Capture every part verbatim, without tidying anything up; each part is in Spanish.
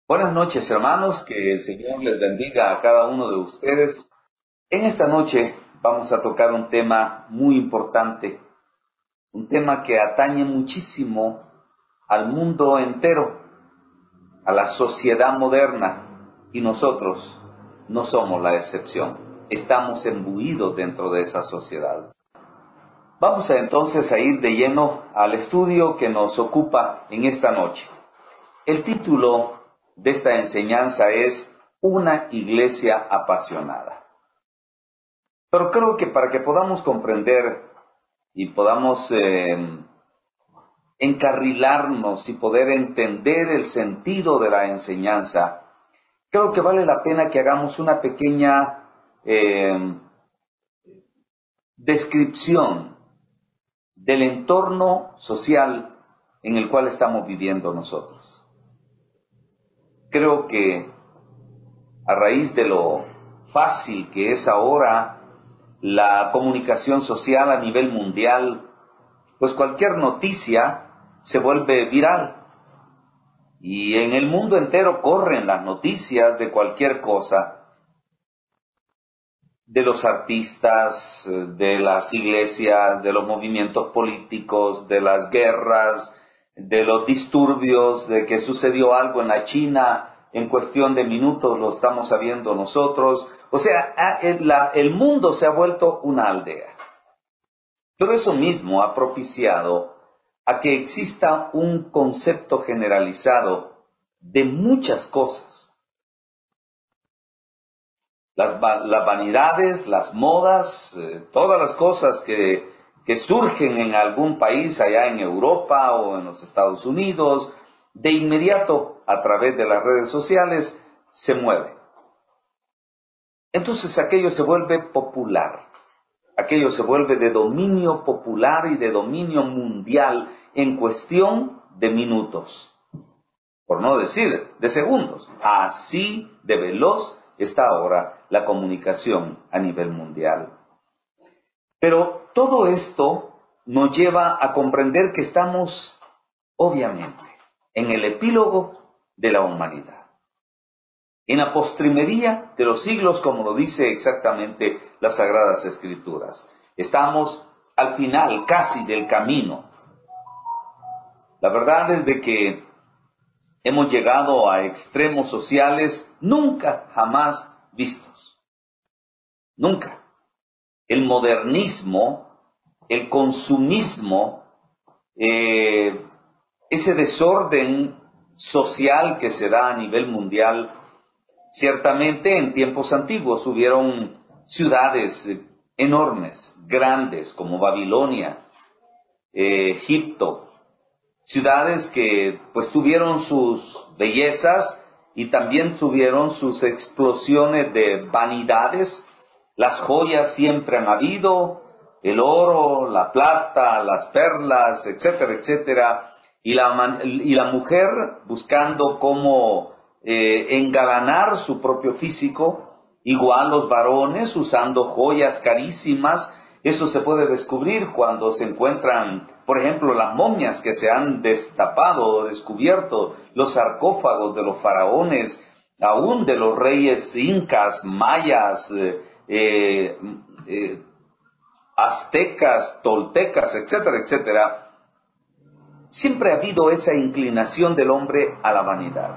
Buenas noches, hermanos, que el Señor les bendiga a cada uno de ustedes. En esta noche vamos a tocar un tema muy importante, un tema que atañe muchísimo al mundo entero, a la sociedad moderna, y nosotros no somos la excepción. Estamos imbuidos dentro de esa sociedad. Vamos a, entonces a ir de lleno al estudio que nos ocupa en esta noche. El título de esta enseñanza es Una iglesia apasionada. Pero creo que para que podamos comprender y podamos eh, encarrilarnos y poder entender el sentido de la enseñanza, creo que vale la pena que hagamos una pequeña eh, descripción del entorno social en el cual estamos viviendo nosotros. Creo que a raíz de lo fácil que es ahora la comunicación social a nivel mundial, pues cualquier noticia se vuelve viral. Y en el mundo entero corren las noticias de cualquier cosa, de los artistas, de las iglesias, de los movimientos políticos, de las guerras, de los disturbios, de que sucedió algo en la China, en cuestión de minutos lo estamos sabiendo nosotros. O sea, el mundo se ha vuelto una aldea. Pero eso mismo ha propiciado a que exista un concepto generalizado de muchas cosas. Las, las vanidades, las modas, eh, todas las cosas que, que surgen en algún país allá en Europa o en los Estados Unidos, de inmediato a través de las redes sociales se mueve. Entonces aquello se vuelve popular, aquello se vuelve de dominio popular y de dominio mundial en cuestión de minutos, por no decir de segundos. Así de veloz está ahora la comunicación a nivel mundial. Pero todo esto nos lleva a comprender que estamos, obviamente, en el epílogo de la humanidad, en la postrimería de los siglos, como lo dice exactamente las Sagradas Escrituras. Estamos al final casi del camino. La verdad es de que hemos llegado a extremos sociales nunca jamás vistos. Nunca. El modernismo, el consumismo, eh, ese desorden social que se da a nivel mundial. Ciertamente en tiempos antiguos hubieron ciudades enormes, grandes, como Babilonia, eh, Egipto, ciudades que pues tuvieron sus bellezas y también tuvieron sus explosiones de vanidades. Las joyas siempre han habido, el oro, la plata, las perlas, etcétera, etcétera, y la, y la mujer buscando cómo eh, engalanar su propio físico, igual los varones usando joyas carísimas. Eso se puede descubrir cuando se encuentran, por ejemplo, las momias que se han destapado o descubierto, los sarcófagos de los faraones, aún de los reyes incas, mayas, eh, eh, eh, aztecas, toltecas, etcétera, etcétera. Siempre ha habido esa inclinación del hombre a la vanidad,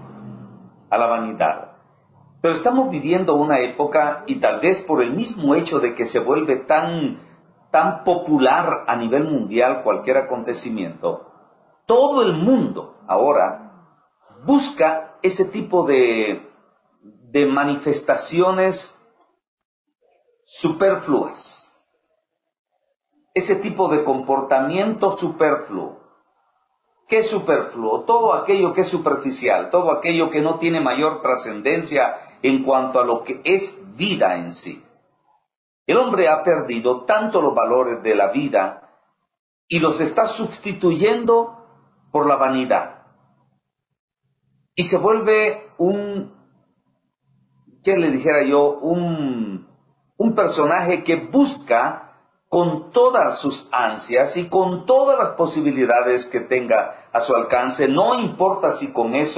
a la vanidad. Pero estamos viviendo una época, y tal vez por el mismo hecho de que se vuelve tan, tan popular a nivel mundial cualquier acontecimiento, todo el mundo ahora busca ese tipo de, de manifestaciones superfluas, ese tipo de comportamiento superfluo. ¿Qué es superfluo? Todo aquello que es superficial, todo aquello que no tiene mayor trascendencia en cuanto a lo que es vida en sí. El hombre ha perdido tanto los valores de la vida y los está sustituyendo por la vanidad. Y se vuelve un, ¿qué le dijera yo? Un, un personaje que busca con todas sus ansias y con todas las posibilidades que tenga a su alcance, no importa si con eso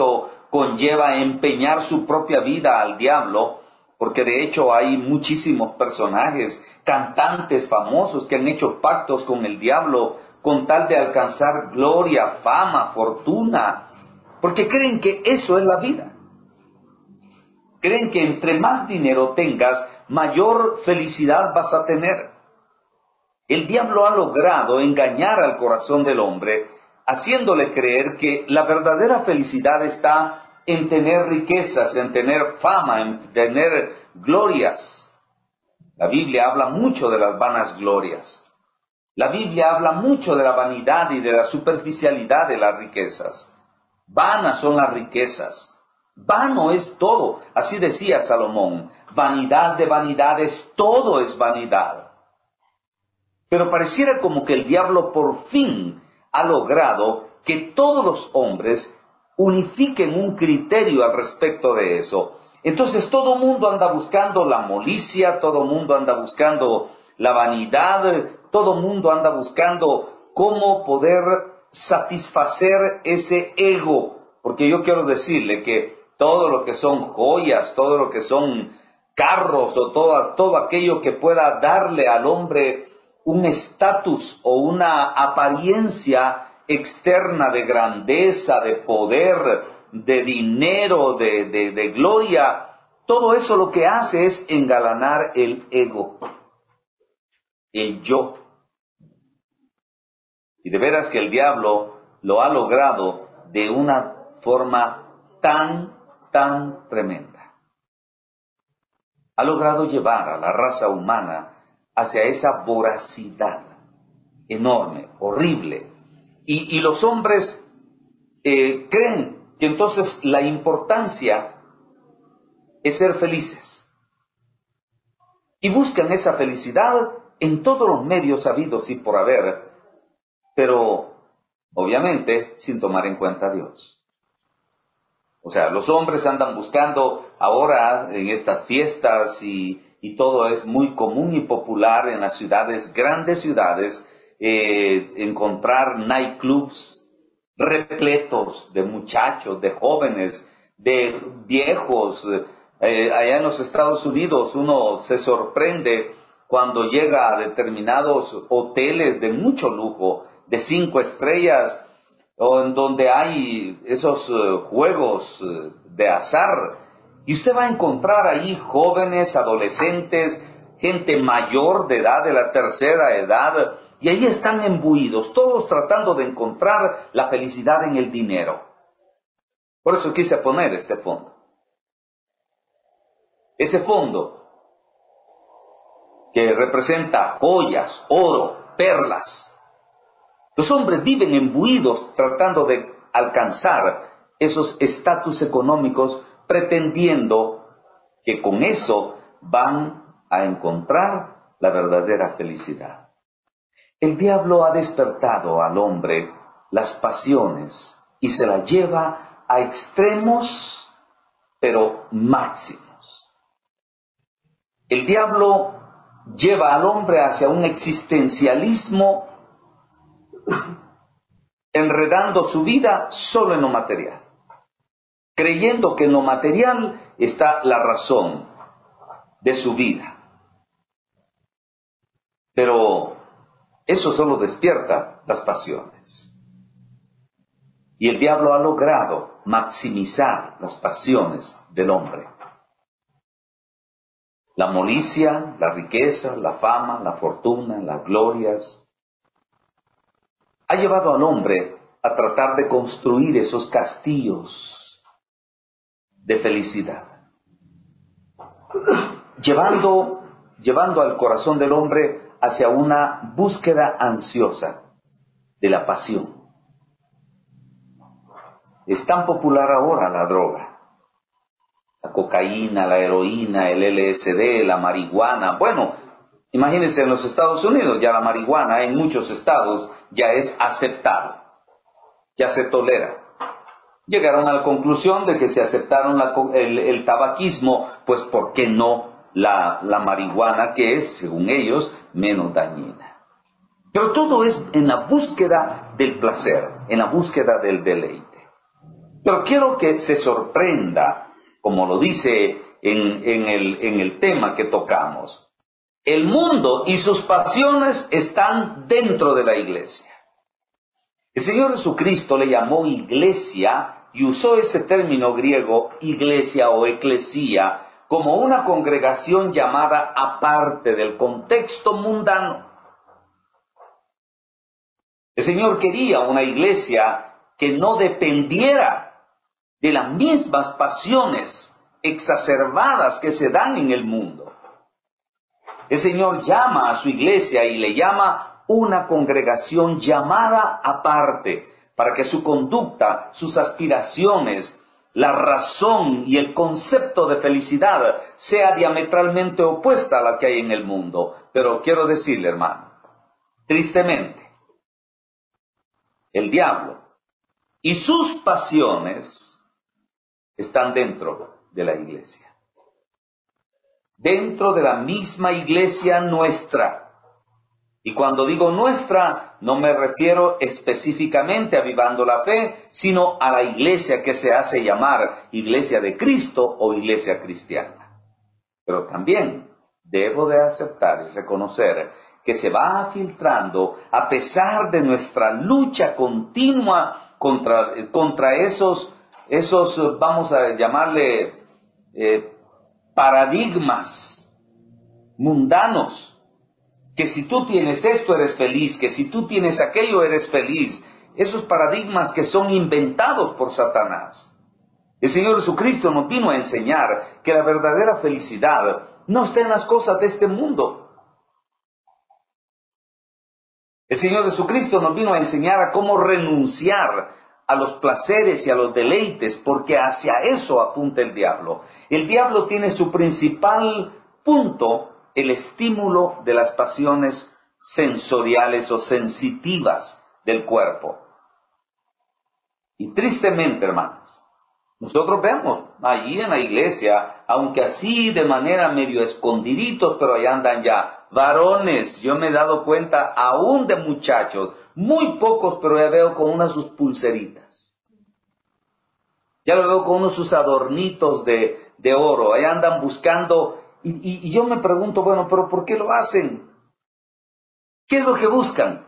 conlleva empeñar su propia vida al diablo, porque de hecho hay muchísimos personajes, cantantes famosos que han hecho pactos con el diablo con tal de alcanzar gloria, fama, fortuna, porque creen que eso es la vida. Creen que entre más dinero tengas, mayor felicidad vas a tener. El diablo ha logrado engañar al corazón del hombre, haciéndole creer que la verdadera felicidad está en tener riquezas, en tener fama, en tener glorias. La Biblia habla mucho de las vanas glorias. La Biblia habla mucho de la vanidad y de la superficialidad de las riquezas. Vanas son las riquezas. Vano es todo. Así decía Salomón. Vanidad de vanidades, todo es vanidad. Pero pareciera como que el diablo por fin ha logrado que todos los hombres unifiquen un criterio al respecto de eso. Entonces todo el mundo anda buscando la molicia, todo el mundo anda buscando la vanidad, todo el mundo anda buscando cómo poder satisfacer ese ego. Porque yo quiero decirle que todo lo que son joyas, todo lo que son carros o todo, todo aquello que pueda darle al hombre un estatus o una apariencia externa de grandeza, de poder, de dinero, de, de, de gloria, todo eso lo que hace es engalanar el ego, el yo. Y de veras que el diablo lo ha logrado de una forma tan, tan tremenda. Ha logrado llevar a la raza humana hacia esa voracidad enorme, horrible. Y, y los hombres eh, creen que entonces la importancia es ser felices. Y buscan esa felicidad en todos los medios habidos y por haber, pero obviamente sin tomar en cuenta a Dios. O sea, los hombres andan buscando ahora en estas fiestas y, y todo es muy común y popular en las ciudades, grandes ciudades, eh, encontrar nightclubs repletos de muchachos, de jóvenes, de viejos. Eh, allá en los Estados Unidos uno se sorprende cuando llega a determinados hoteles de mucho lujo, de cinco estrellas, o en donde hay esos uh, juegos uh, de azar, y usted va a encontrar ahí jóvenes, adolescentes, gente mayor de edad, de la tercera edad, y ahí están embuidos, todos tratando de encontrar la felicidad en el dinero. Por eso quise poner este fondo. Ese fondo que representa joyas, oro, perlas. Los hombres viven embuidos tratando de alcanzar esos estatus económicos, pretendiendo que con eso van a encontrar la verdadera felicidad. El diablo ha despertado al hombre las pasiones y se las lleva a extremos, pero máximos. El diablo lleva al hombre hacia un existencialismo, enredando su vida solo en lo material, creyendo que en lo material está la razón de su vida. Pero eso solo despierta las pasiones. Y el diablo ha logrado maximizar las pasiones del hombre. La molicia, la riqueza, la fama, la fortuna, las glorias, ha llevado al hombre a tratar de construir esos castillos de felicidad, llevando, llevando al corazón del hombre hacia una búsqueda ansiosa de la pasión. Es tan popular ahora la droga, la cocaína, la heroína, el L S D, la marihuana. Bueno, imagínense en los Estados Unidos, ya la marihuana en muchos estados ya es aceptado, ya se tolera. Llegaron a la conclusión de que si aceptaron la, el, el tabaquismo, pues ¿por qué no la, la marihuana, que es, según ellos, menos dañina? Pero todo es en la búsqueda del placer, en la búsqueda del deleite. Pero quiero que se sorprenda, como lo dice en, en, el, en el tema que tocamos. El mundo y sus pasiones están dentro de la iglesia. El Señor Jesucristo le llamó iglesia y usó ese término griego, iglesia o eclesía, como una congregación llamada aparte del contexto mundano. El Señor quería una iglesia que no dependiera de las mismas pasiones exacerbadas que se dan en el mundo. El Señor llama a su iglesia y le llama una congregación llamada aparte, para que su conducta, sus aspiraciones, la razón y el concepto de felicidad sea diametralmente opuesta a la que hay en el mundo. Pero quiero decirle, hermano, tristemente, el diablo y sus pasiones están dentro de la iglesia. Dentro de la misma iglesia nuestra. Y cuando digo nuestra, no me refiero específicamente a Vivando la Fe, sino a la iglesia que se hace llamar Iglesia de Cristo o Iglesia Cristiana. Pero también debo de aceptar y reconocer que se va filtrando, a pesar de nuestra lucha continua contra, contra esos, esos, vamos a llamarle, eh, paradigmas mundanos, que si tú tienes esto eres feliz, que si tú tienes aquello eres feliz, esos paradigmas que son inventados por Satanás. El Señor Jesucristo nos vino a enseñar que la verdadera felicidad no está en las cosas de este mundo. El Señor Jesucristo nos vino a enseñar a cómo renunciar a los placeres y a los deleites, porque hacia eso apunta el diablo. El diablo tiene su principal punto, el estímulo de las pasiones sensoriales o sensitivas del cuerpo. Y tristemente, hermanos, nosotros vemos allí en la iglesia, aunque así de manera medio escondiditos, pero ahí andan ya varones. Yo me he dado cuenta aún de muchachos, muy pocos, pero ya veo con unas sus pulseritas. Ya lo veo con unos sus adornitos de, de oro. Ahí andan buscando. Y, y, y yo me pregunto, bueno, pero ¿por qué lo hacen? ¿Qué es lo que buscan?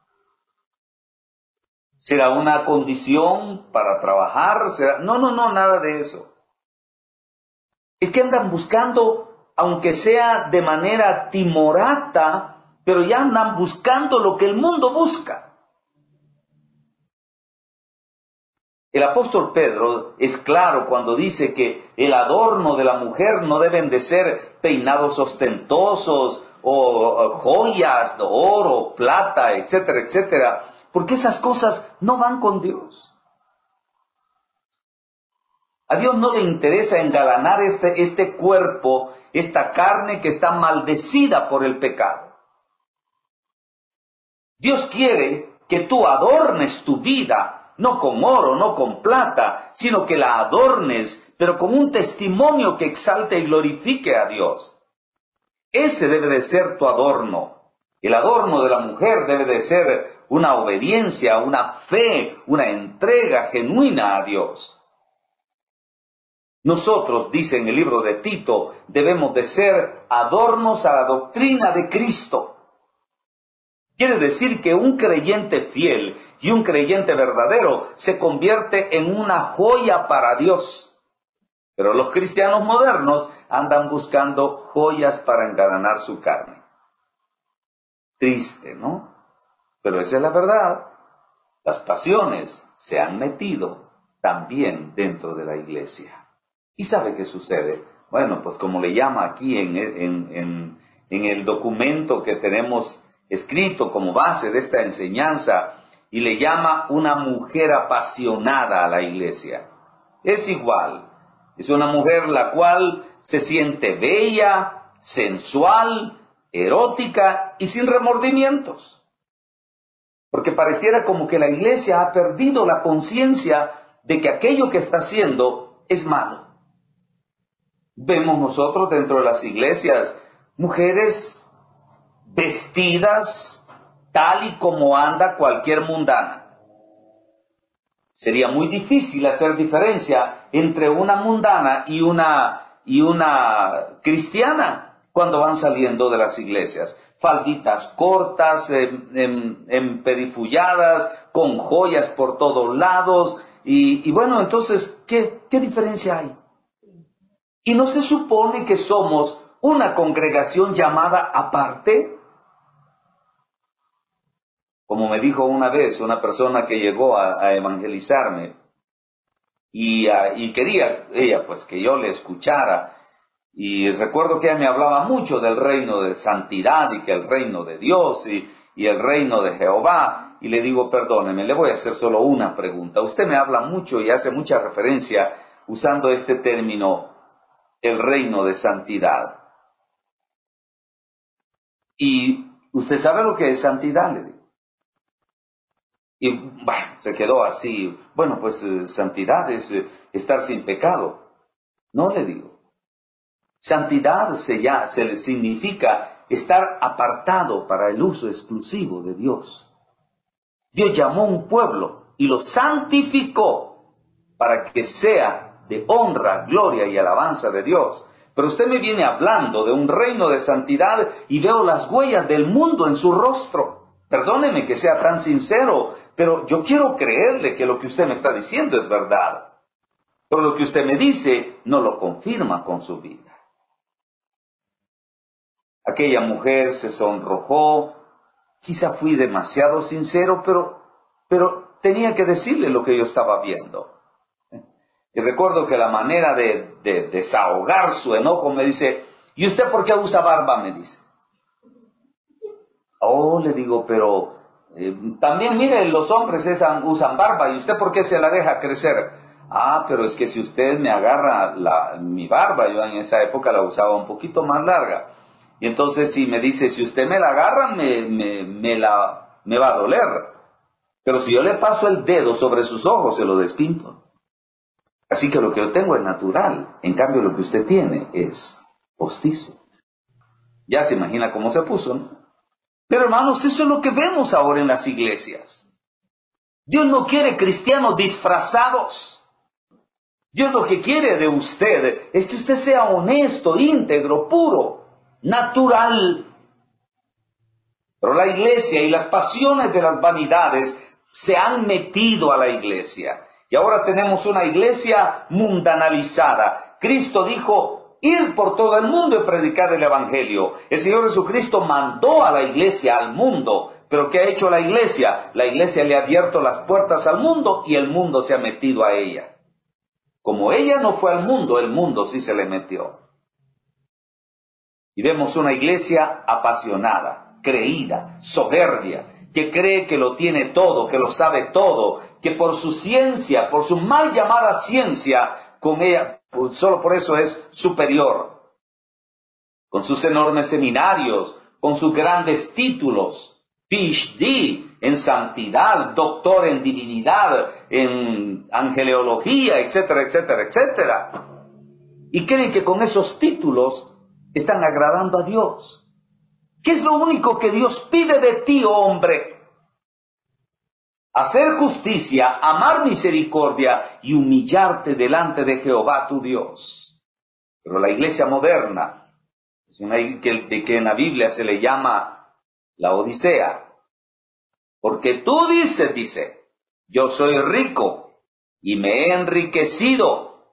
¿Será una condición para trabajar? ¿Será? No, no, no, nada de eso. Es que andan buscando, aunque sea de manera timorata, pero ya andan buscando lo que el mundo busca. El apóstol Pedro es claro cuando dice que el adorno de la mujer no deben de ser peinados ostentosos o joyas de oro, plata, etcétera, etcétera, porque esas cosas no van con Dios. A Dios no le interesa engalanar este, este cuerpo, esta carne que está maldecida por el pecado. Dios quiere que tú adornes tu vida, no con oro, no con plata, sino que la adornes, pero con un testimonio que exalte y glorifique a Dios. Ese debe de ser tu adorno. El adorno de la mujer debe de ser una obediencia, una fe, una entrega genuina a Dios. Nosotros, dice en el libro de Tito, debemos de ser adornos a la doctrina de Cristo. Quiere decir que un creyente fiel y un creyente verdadero se convierte en una joya para Dios. Pero los cristianos modernos andan buscando joyas para engalanar su carne. Triste, ¿no? Pero esa es la verdad. Las pasiones se han metido también dentro de la iglesia. ¿Y sabe qué sucede? Bueno, pues como le llama aquí en, en, en, en el documento que tenemos escrito como base de esta enseñanza, y le llama una mujer apasionada a la iglesia. Es igual, es una mujer la cual se siente bella, sensual, erótica y sin remordimientos. Porque pareciera como que la iglesia ha perdido la conciencia de que aquello que está haciendo es malo. Vemos nosotros dentro de las iglesias mujeres vestidas tal y como anda cualquier mundana. Sería muy difícil hacer diferencia entre una mundana y una, y una cristiana cuando van saliendo de las iglesias. Falditas cortas, em, em, emperifulladas, con joyas por todos lados. Y, y bueno, entonces, ¿qué, qué diferencia hay? ¿Y no se supone que somos una congregación llamada aparte? Como me dijo una vez una persona que llegó a, a evangelizarme y, a, y quería ella pues que yo le escuchara, y recuerdo que ella me hablaba mucho del reino de santidad y que el reino de Dios y, y el reino de Jehová, y le digo, perdóneme, le voy a hacer solo una pregunta. Usted me habla mucho y hace mucha referencia usando este término, el reino de santidad. ¿Y usted sabe lo que es santidad? Le digo. Y bueno, se quedó así. Bueno, pues eh, santidad es eh, estar sin pecado. No, le digo. Santidad se, ya, se le significa estar apartado para el uso exclusivo de Dios. Dios llamó un pueblo y lo santificó para que sea de honra, gloria y alabanza de Dios. Pero usted me viene hablando de un reino de santidad y veo las huellas del mundo en su rostro. Perdóneme que sea tan sincero, pero yo quiero creerle que lo que usted me está diciendo es verdad. Pero lo que usted me dice no lo confirma con su vida. Aquella mujer se sonrojó, quizá fui demasiado sincero, pero, pero tenía que decirle lo que yo estaba viendo. Y recuerdo que la manera de, de desahogar su enojo me dice, ¿y usted por qué usa barba? Me dice. Oh, le digo, pero eh, también mire, los hombres esan, usan barba, ¿y usted por qué se la deja crecer? Ah, pero es que si usted me agarra la, mi barba, yo en esa época la usaba un poquito más larga. Y entonces si me dice, si usted me la agarra, me, me, me, la, me va a doler. Pero si yo le paso el dedo sobre sus ojos, se lo despinto. Así que lo que yo tengo es natural, en cambio lo que usted tiene es postizo. Ya se imagina cómo se puso, ¿no? Pero hermanos, eso es lo que vemos ahora en las iglesias. Dios no quiere cristianos disfrazados. Dios lo que quiere de usted es que usted sea honesto, íntegro, puro, natural. Pero la iglesia y las pasiones de las vanidades se han metido a la iglesia. Y ahora tenemos una iglesia mundanalizada. Cristo dijo, ir por todo el mundo y predicar el evangelio. El Señor Jesucristo mandó a la iglesia al mundo. ¿Pero qué ha hecho la iglesia? La iglesia le ha abierto las puertas al mundo y el mundo se ha metido a ella. Como ella no fue al mundo, el mundo sí se le metió. Y vemos una iglesia apasionada, creída, soberbia, que cree que lo tiene todo, que lo sabe todo, que por su ciencia, por su mal llamada ciencia, con ella, solo por eso es superior. Con sus enormes seminarios, con sus grandes títulos, P H D en santidad, doctor en divinidad, en angeleología, etcétera, etcétera, etcétera. Y creen que con esos títulos están agradando a Dios. ¿Qué es lo único que Dios pide de ti, oh hombre? Hacer justicia, amar misericordia y humillarte delante de Jehová tu Dios. Pero la iglesia moderna, es una que, que en la Biblia se le llama la Odisea. Porque tú dices, dice, yo soy rico y me he enriquecido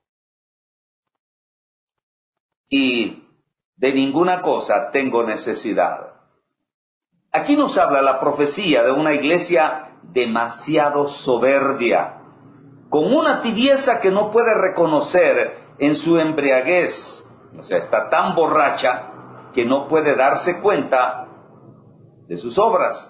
y de ninguna cosa tengo necesidad. Aquí nos habla la profecía de una iglesia demasiado soberbia, con una tibieza que no puede reconocer en su embriaguez. O sea, está tan borracha que no puede darse cuenta de sus obras.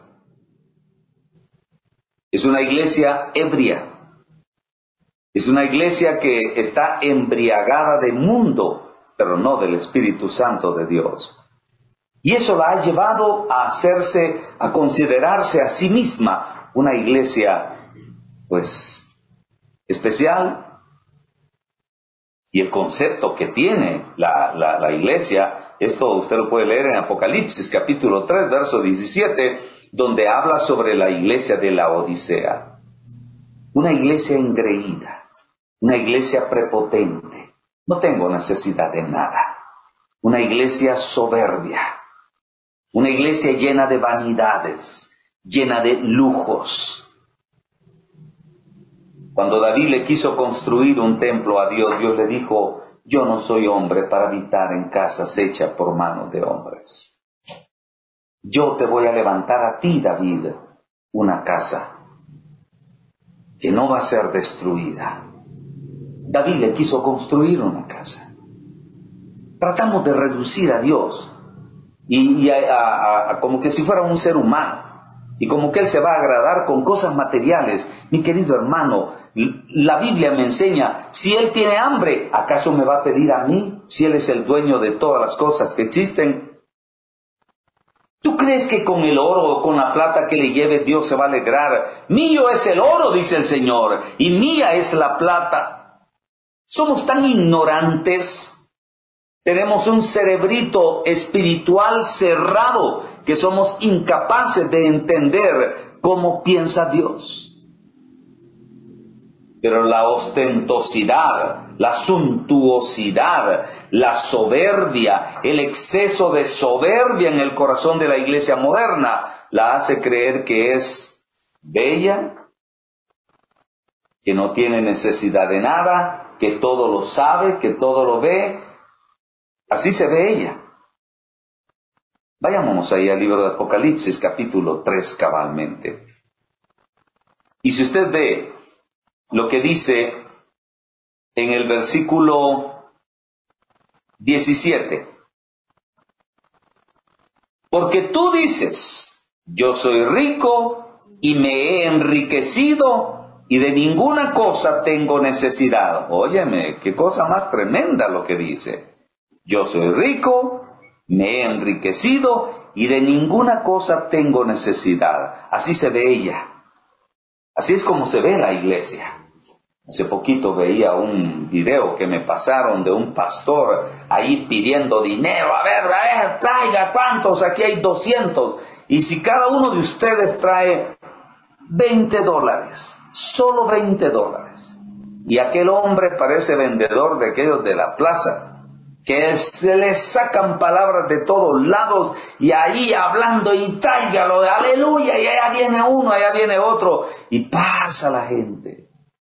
Es una iglesia ebria. Es una iglesia que está embriagada de mundo, pero no del Espíritu Santo de Dios. Y eso la ha llevado a hacerse, a considerarse a sí misma una iglesia, pues, especial. Y el concepto que tiene la, la, la iglesia, esto usted lo puede leer en Apocalipsis capítulo tres, verso diecisiete, donde habla sobre la iglesia de la Odisea. una iglesia engreída, una iglesia prepotente. No tengo necesidad de nada. Una iglesia soberbia, una iglesia llena de vanidades, llena de lujos. Cuando David le quiso construir un templo a Dios, Dios le dijo: yo no soy hombre para habitar en casas hechas por manos de hombres. Yo te voy a levantar a ti, David, una casa que no va a ser destruida. David le quiso construir una casa. Tratamos de reducir a Dios y, y a, a, a, como que si fuera un ser humano, y como que Él se va a agradar con cosas materiales. Mi querido hermano, la Biblia me enseña: si Él tiene hambre, ¿acaso me va a pedir a mí si Él es el dueño de todas las cosas que existen? ¿Tú crees que con el oro o con la plata que le lleve Dios se va a alegrar? Mío es el oro, dice el Señor, y mía es la plata. Somos tan ignorantes. Tenemos un cerebrito espiritual cerrado que somos incapaces de entender cómo piensa Dios. Pero la ostentosidad, la suntuosidad, la soberbia, el exceso de soberbia en el corazón de la iglesia moderna la hace creer que es bella, que no tiene necesidad de nada, que todo lo sabe, que todo lo ve. Así se ve ella. Vayámonos ahí al libro de Apocalipsis, capítulo tres, cabalmente. Y si usted ve lo que dice en el versículo diecisiete. Porque tú dices: yo soy rico y me he enriquecido y de ninguna cosa tengo necesidad. Óyeme, qué cosa más tremenda lo que dice. Yo soy rico, me he enriquecido y de ninguna cosa tengo necesidad. Así se ve ella. Así es como se ve la iglesia. Hace poquito veía un video que me pasaron de un pastor ahí pidiendo dinero. A ver, a ver, traiga cuántos, aquí hay doscientos. Y si cada uno de ustedes trae veinte dólares, solo veinte dólares. Y aquel hombre parece vendedor de aquellos de la plaza, que se les sacan palabras de todos lados y ahí hablando y tráigalo, aleluya, y allá viene uno, allá viene otro, y pasa la gente.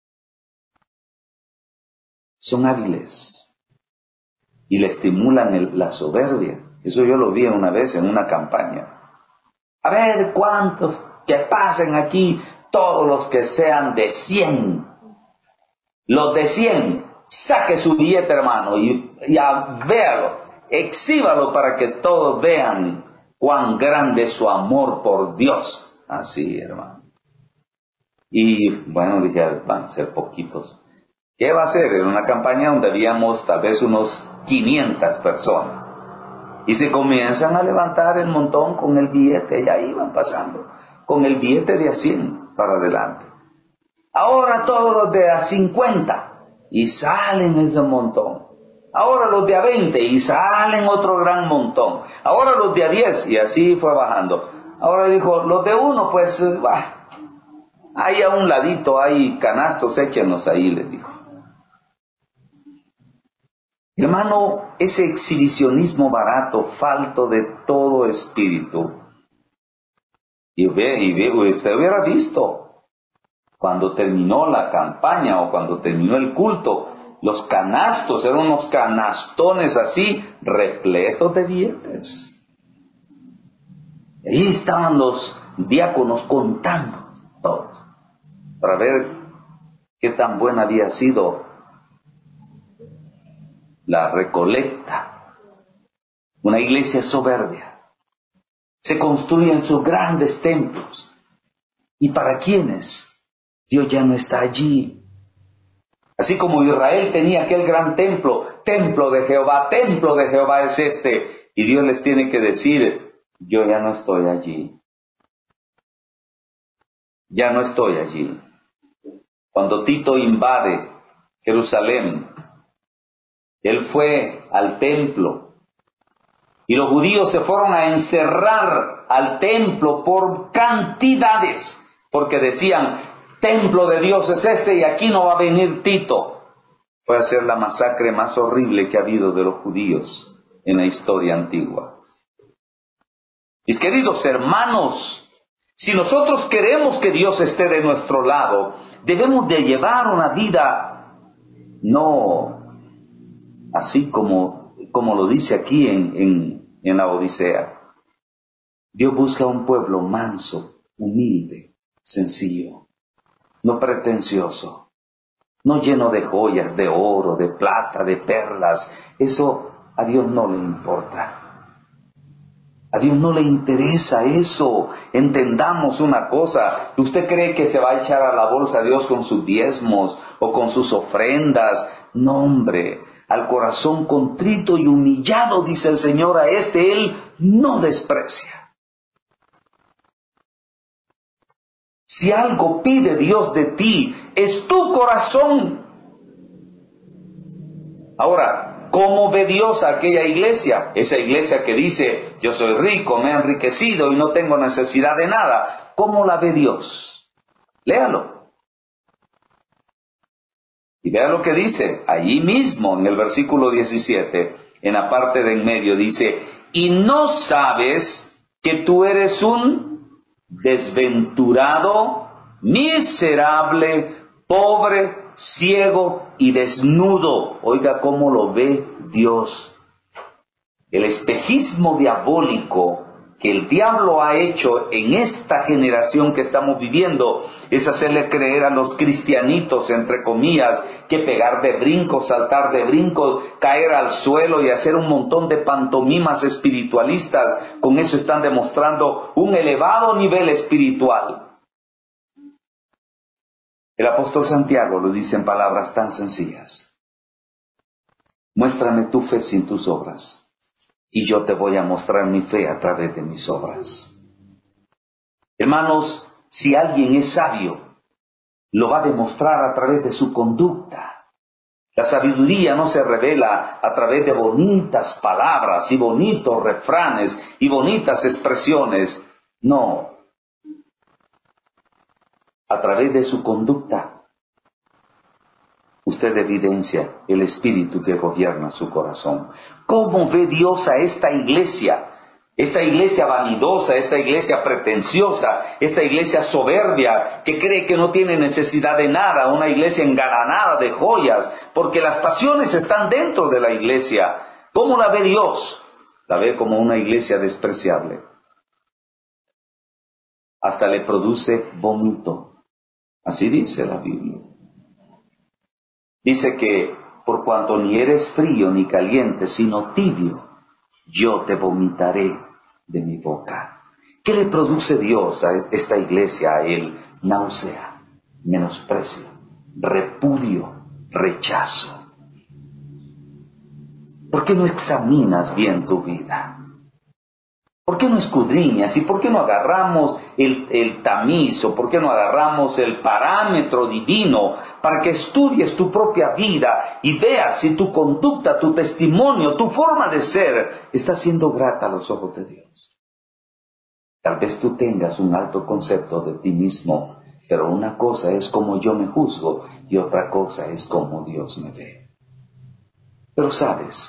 Son hábiles y le estimulan el, la soberbia. Eso yo lo vi una vez en una campaña. A ver cuántos que pasen aquí, todos los que sean de cien. Los de cien, saque su billete, hermano, y, y a véalo, exhíbalo para que todos vean cuán grande es su amor por Dios. Así, hermano. Y bueno, dije, van a ser poquitos. ¿Qué va a ser? En una campaña donde habíamos tal vez unos quinientas personas. Y se comienzan a levantar el montón con el billete, y ahí van pasando, con el billete de a cien para adelante. Ahora todos los de a cincuenta, y salen ese montón. Ahora los de a veinte, y salen otro gran montón. Ahora los de a diez, y así fue bajando. Ahora dijo, los de uno, pues, bah, ahí a un ladito hay canastos, échenos ahí, les dijo. Hermano, ese exhibicionismo barato, falto de todo espíritu. Y, ve, y ve, usted hubiera visto, cuando terminó la campaña o cuando terminó el culto, los canastos, eran unos canastones así, repletos de billetes. Ahí estaban los diáconos contando todos, para ver qué tan buena había sido la recolecta. Una iglesia soberbia. Se construyen sus grandes templos. ¿Y para quiénes? Dios ya no está allí. Así como Israel tenía aquel gran templo, templo de Jehová, templo de Jehová es este, y Dios les tiene que decir, yo ya no estoy allí. Ya no estoy allí. Cuando Tito invade Jerusalén, él fue al templo y los judíos se fueron a encerrar al templo por cantidades, porque decían, templo de Dios es este y aquí no va a venir Tito. Fue a ser la masacre más horrible que ha habido de los judíos en la historia antigua. Mis queridos hermanos, si nosotros queremos que Dios esté de nuestro lado, debemos de llevar una vida no así como, como lo dice aquí en, en, en la Odisea. Dios busca un pueblo manso, humilde, sencillo, no pretencioso, no lleno de joyas, de oro, de plata, de perlas. Eso a Dios no le importa. A Dios no le interesa eso. Entendamos una cosa. ¿Usted cree que se va a echar a la bolsa a Dios con sus diezmos o con sus ofrendas? No, hombre. Al corazón contrito y humillado, dice el Señor, a este Él no desprecia. Si algo pide Dios de ti, es tu corazón. Ahora, ¿cómo ve Dios a aquella iglesia? Esa iglesia que dice, yo soy rico, me he enriquecido y no tengo necesidad de nada. ¿Cómo la ve Dios? Léalo. Y vea lo que dice, allí mismo en el versículo diecisiete, en la parte de en medio, dice, y no sabes que tú eres un desventurado, miserable, pobre, ciego y desnudo. Oiga cómo lo ve Dios. El espejismo diabólico que el diablo ha hecho en esta generación que estamos viviendo es hacerle creer a los cristianitos, entre comillas, que pegar de brincos, saltar de brincos, caer al suelo y hacer un montón de pantomimas espiritualistas. Con eso están demostrando un elevado nivel espiritual. El apóstol Santiago lo dice en palabras tan sencillas. Muéstrame tu fe sin tus obras, y yo te voy a mostrar mi fe a través de mis obras. Hermanos, si alguien es sabio, lo va a demostrar a través de su conducta. La sabiduría no se revela a través de bonitas palabras y bonitos refranes y bonitas expresiones. No. A través de su conducta, usted evidencia el espíritu que gobierna su corazón. ¿Cómo ve Dios a esta iglesia? Esta iglesia vanidosa, esta iglesia pretenciosa, esta iglesia soberbia, que cree que no tiene necesidad de nada, una iglesia engalanada de joyas, porque las pasiones están dentro de la iglesia. ¿Cómo la ve Dios? La ve como una iglesia despreciable. Hasta le produce vómito. Así dice la Biblia. Dice que por cuanto ni eres frío ni caliente, sino tibio, yo te vomitaré de mi boca. ¿Qué le produce Dios a esta iglesia, a él? Náusea, menosprecio, repudio, rechazo. ¿Por qué no examinas bien tu vida? ¿Por qué no escudriñas? ¿Y por qué no agarramos el, el tamiz? ¿O por qué no agarramos el parámetro divino para que estudies tu propia vida y veas si tu conducta, tu testimonio, tu forma de ser está siendo grata a los ojos de Dios? Tal vez tú tengas un alto concepto de ti mismo, pero una cosa es como yo me juzgo y otra cosa es como Dios me ve. Pero sabes,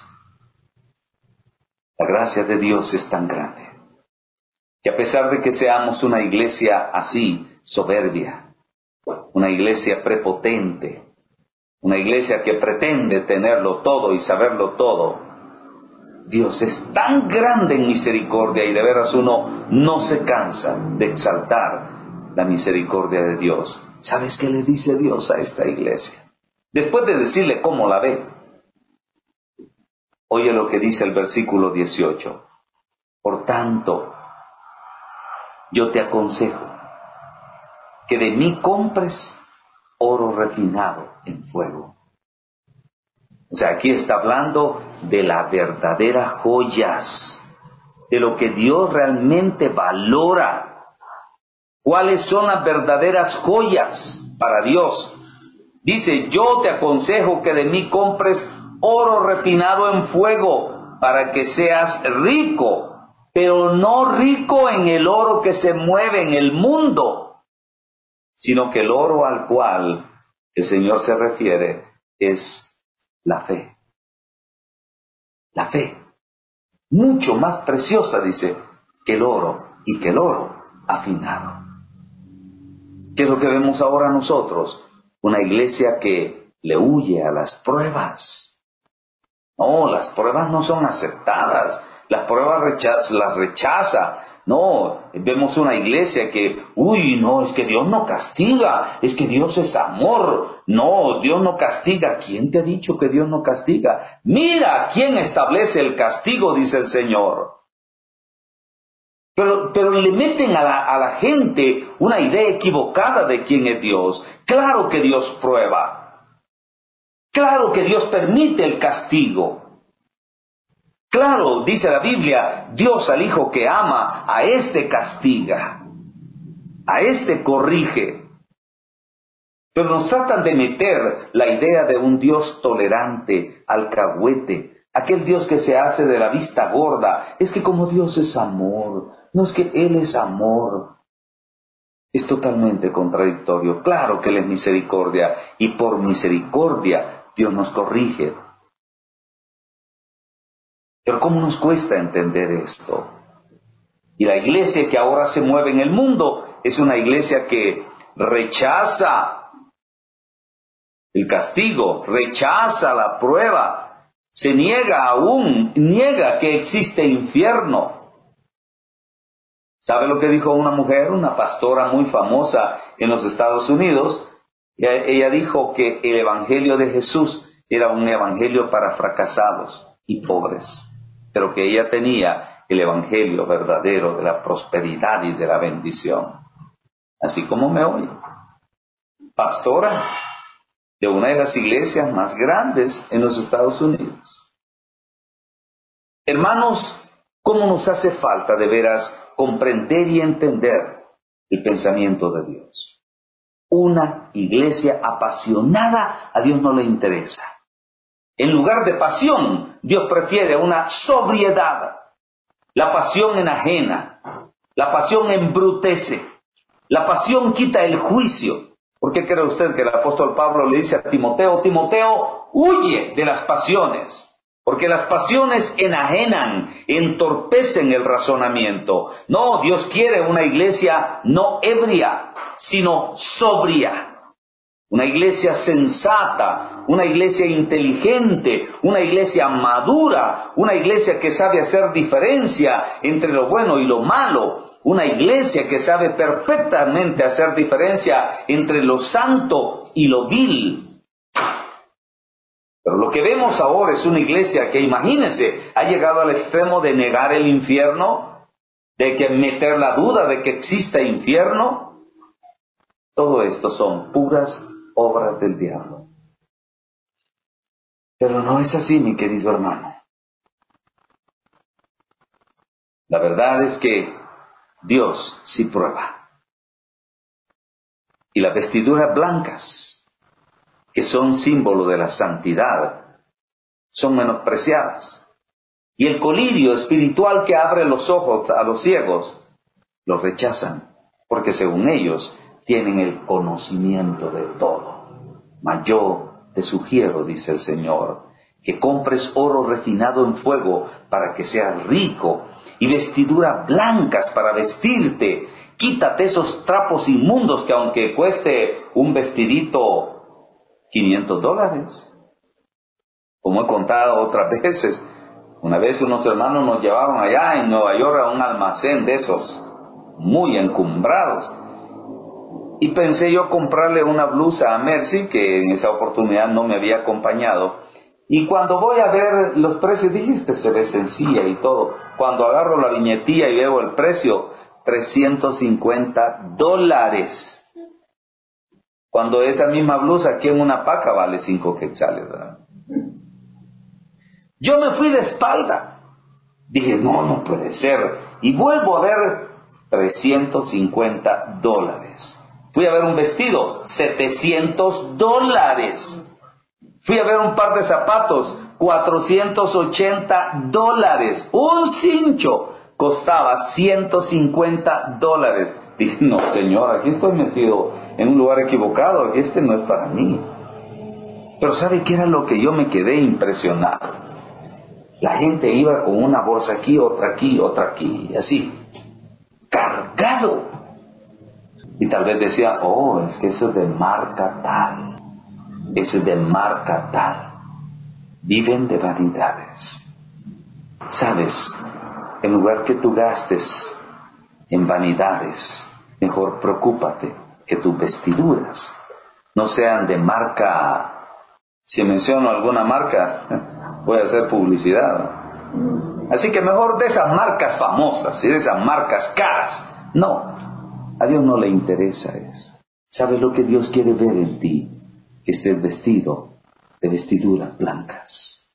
la gracia de Dios es tan grande que a pesar de que seamos una iglesia así, soberbia, una iglesia prepotente, una iglesia que pretende tenerlo todo y saberlo todo, Dios es tan grande en misericordia y de veras uno no se cansa de exaltar la misericordia de Dios. ¿Sabes qué le dice Dios a esta iglesia? Después de decirle cómo la ve, oye lo que dice el versículo dieciocho. Por tanto, yo te aconsejo que de mí compres oro refinado en fuego. O sea, aquí está hablando de las verdaderas joyas, de lo que Dios realmente valora. ¿Cuáles son las verdaderas joyas para Dios? Dice, yo te aconsejo que de mí compres oro refinado en fuego para que seas rico, pero no rico en el oro que se mueve en el mundo, sino que el oro al cual el Señor se refiere es la fe. La fe, mucho más preciosa, dice, que el oro, y que el oro afinado. ¿Qué es lo que vemos ahora nosotros? Una iglesia que le huye a las pruebas. No, las pruebas no son aceptadas, las pruebas recha- las rechaza. No, vemos una iglesia que, uy, no, es que Dios no castiga, es que Dios es amor. No, Dios no castiga. ¿Quién te ha dicho que Dios no castiga? Mira, ¿quién establece el castigo?, dice el Señor. Pero, pero le meten a la, a la gente una idea equivocada de quién es Dios. Claro que Dios prueba. Claro que Dios permite el castigo. Claro, dice la Biblia, Dios al hijo que ama, a este castiga, a este corrige. Pero nos tratan de meter la idea de un Dios tolerante, alcahuete, aquel Dios que se hace de la vista gorda. Es que como Dios es amor, no es que Él es amor. Es totalmente contradictorio. Claro que Él es misericordia, y por misericordia Dios nos corrige. Pero ¿cómo nos cuesta entender esto? Y la iglesia que ahora se mueve en el mundo es una iglesia que rechaza el castigo, rechaza la prueba, se niega aún, niega que existe infierno. ¿Sabe lo que dijo una mujer, una pastora muy famosa en los Estados Unidos? Ella dijo que el evangelio de Jesús era un evangelio para fracasados y pobres, pero que ella tenía el evangelio verdadero de la prosperidad y de la bendición. Así como me oye, pastora de una de las iglesias más grandes en los Estados Unidos. Hermanos, ¿cómo nos hace falta de veras comprender y entender el pensamiento de Dios? Una iglesia apasionada a Dios no le interesa. En lugar de pasión, Dios prefiere una sobriedad. La pasión enajena, la pasión embrutece, la pasión quita el juicio. ¿Por qué cree usted que el apóstol Pablo le dice a Timoteo, Timoteo, huye de las pasiones? Porque las pasiones enajenan, entorpecen el razonamiento. No, Dios quiere una iglesia no ebria, sino sobria. Una iglesia sensata, una iglesia inteligente, una iglesia madura, una iglesia que sabe hacer diferencia entre lo bueno y lo malo, una iglesia que sabe perfectamente hacer diferencia entre lo santo y lo vil. Pero lo que vemos ahora es una iglesia que, imagínense, ha llegado al extremo de negar el infierno, de que meter la duda de que exista infierno. Todo esto son puras obras del diablo. Pero no es así, mi querido hermano. La verdad es que Dios sí prueba. Y las vestiduras blancas, que son símbolo de la santidad, son menospreciadas. Y el colirio espiritual que abre los ojos a los ciegos, los rechazan, porque según ellos tienen el conocimiento de todo. Mas yo te sugiero, dice el Señor, que compres oro refinado en fuego para que seas rico, y vestiduras blancas para vestirte. Quítate esos trapos inmundos que aunque cueste un vestidito quinientos dólares. Como he contado otras veces, una vez unos hermanos nos llevaron allá en Nueva York a un almacén de esos, muy encumbrados. Y pensé yo comprarle una blusa a Mercy, que en esa oportunidad no me había acompañado. Y cuando voy a ver los precios, dije, este se ve sencilla y todo. Cuando agarro la viñetilla y veo el precio, trescientos cincuenta dólares. Cuando esa misma blusa aquí en una paca vale cinco quetzales, ¿verdad? Yo me fui de espalda. Dije, no, no puede ser. Y vuelvo a ver trescientos cincuenta dólares. Fui a ver un vestido, setecientos dólares. Fui a ver un par de zapatos, cuatrocientos ochenta dólares. Un cincho costaba ciento cincuenta dólares. Dije, no señor, aquí estoy metido en un lugar equivocado, este no es para mí. Pero ¿sabe qué era lo que yo me quedé impresionado? La gente iba con una bolsa aquí, otra aquí, otra aquí, y así, cargado. Y tal vez decía, oh, es que eso es de marca tal, eso es de marca tal. Viven de vanidades. ¿Sabes? En lugar que tú gastes en vanidades, mejor preocúpate que tus vestiduras no sean de marca. Si menciono alguna marca, voy a hacer publicidad. Así que mejor de esas marcas famosas y de esas marcas caras. No, a Dios no le interesa eso. ¿Sabes lo que Dios quiere ver en ti? Que estés vestido de vestiduras blancas.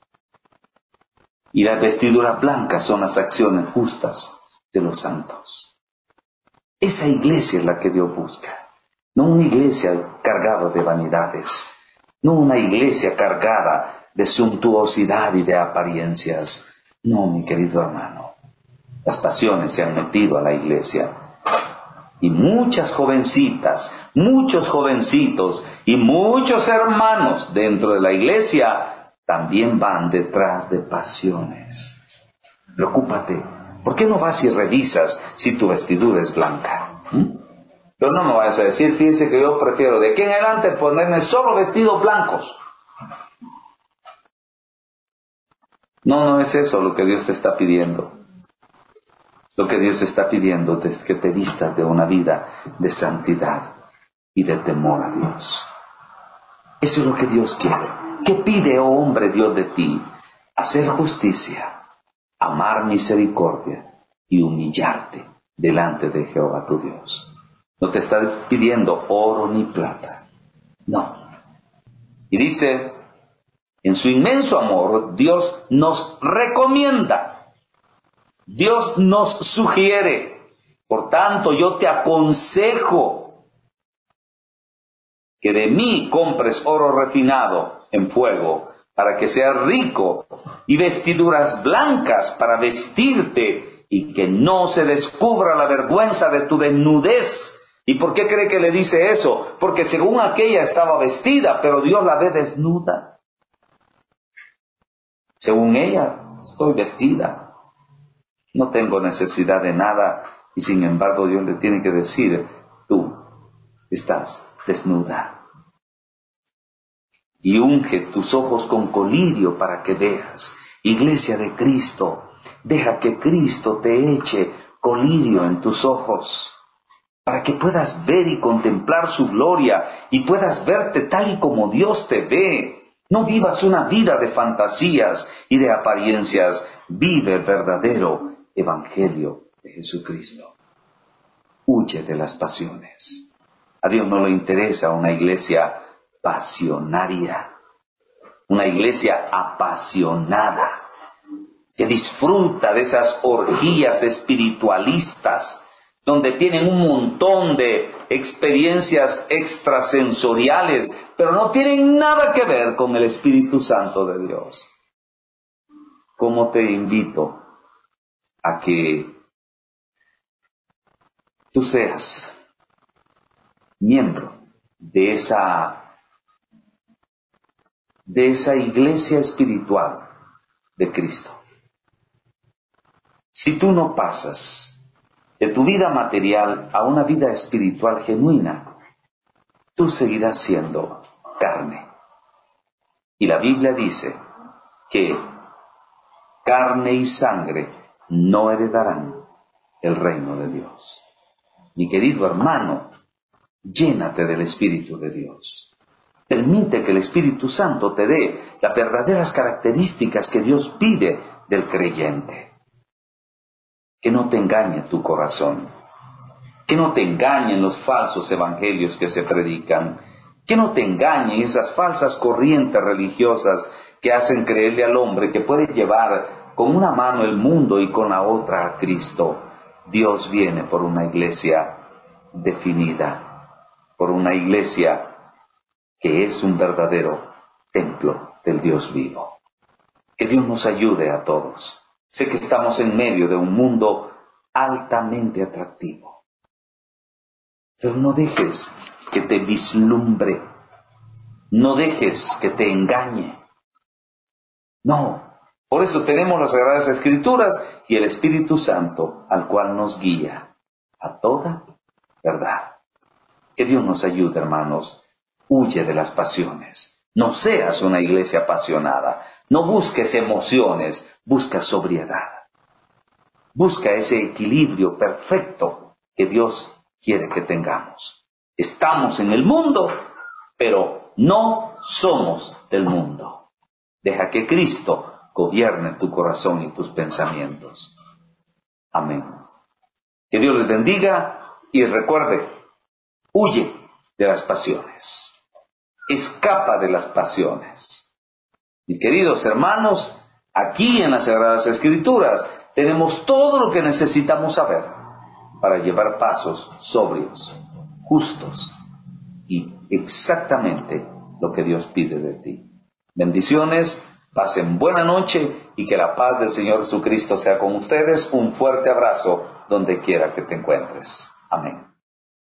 Y las vestiduras blancas son las acciones justas de los santos. Esa iglesia es la que Dios busca. No una iglesia cargada de vanidades. No una iglesia cargada de suntuosidad y de apariencias. No, mi querido hermano. Las pasiones se han metido a la iglesia. Y muchas jovencitas, muchos jovencitos y muchos hermanos dentro de la iglesia también van detrás de pasiones. Preocúpate. ¿Por qué no vas y revisas si tu vestidura es blanca? ¿Mm? Pero no me vayas a decir, fíjense que yo prefiero de aquí en adelante ponerme solo vestidos blancos. No, no es eso lo que Dios te está pidiendo. Lo que Dios te está pidiendo es que te vistas de una vida de santidad y de temor a Dios. Eso es lo que Dios quiere. ¿Qué pide, oh hombre, Dios de ti? Hacer justicia, amar misericordia y humillarte delante de Jehová tu Dios. No te está pidiendo oro ni plata. No. Y dice, en su inmenso amor, Dios nos recomienda. Dios nos sugiere. Por tanto, yo te aconsejo que de mí compres oro refinado en fuego, para que seas rico, y vestiduras blancas para vestirte, y que no se descubra la vergüenza de tu desnudez. ¿Y por qué cree que le dice eso? Porque según aquella estaba vestida, pero Dios la ve desnuda. Según ella, estoy vestida. No tengo necesidad de nada, y sin embargo Dios le tiene que decir, tú estás desnuda. Y unge tus ojos con colirio para que veas. Iglesia de Cristo, deja que Cristo te eche colirio en tus ojos, para que puedas ver y contemplar su gloria, y puedas verte tal y como Dios te ve. No vivas una vida de fantasías y de apariencias, vive el verdadero Evangelio de Jesucristo. Huye de las pasiones. A Dios no le interesa una iglesia pasionaria, una iglesia apasionada, que disfruta de esas orgías espiritualistas, donde tienen un montón de experiencias extrasensoriales, pero no tienen nada que ver con el Espíritu Santo de Dios. ¿Cómo te invito a que tú seas miembro de esa de esa iglesia espiritual de Cristo? Si tú no pasas de tu vida material a una vida espiritual genuina, tú seguirás siendo carne. Y la Biblia dice que carne y sangre no heredarán el reino de Dios. Mi querido hermano, llénate del Espíritu de Dios. Permite que el Espíritu Santo te dé las verdaderas características que Dios pide del creyente. Que no te engañe tu corazón. Que no te engañen los falsos evangelios que se predican. Que no te engañen esas falsas corrientes religiosas que hacen creerle al hombre que puede llevar con una mano el mundo y con la otra a Cristo. Dios viene por una iglesia definida, por una iglesia que es un verdadero templo del Dios vivo. Que Dios nos ayude a todos. Sé que estamos en medio de un mundo altamente atractivo, pero no dejes que te vislumbre. No dejes que te engañe. No. Por eso tenemos las Sagradas Escrituras y el Espíritu Santo, al cual nos guía a toda verdad. Que Dios nos ayude, hermanos. Huye de las pasiones. No seas una iglesia apasionada. No busques emociones, busca sobriedad. Busca ese equilibrio perfecto que Dios quiere que tengamos. Estamos en el mundo, pero no somos del mundo. Deja que Cristo gobierne tu corazón y tus pensamientos. Amén. Que Dios les bendiga y recuerde, huye de las pasiones. Escapa de las pasiones. Mis queridos hermanos, aquí en las Sagradas Escrituras tenemos todo lo que necesitamos saber para llevar pasos sobrios, justos y exactamente lo que Dios pide de ti. Bendiciones, pasen buena noche y que la paz del Señor Jesucristo sea con ustedes. Un fuerte abrazo donde quiera que te encuentres. Amén.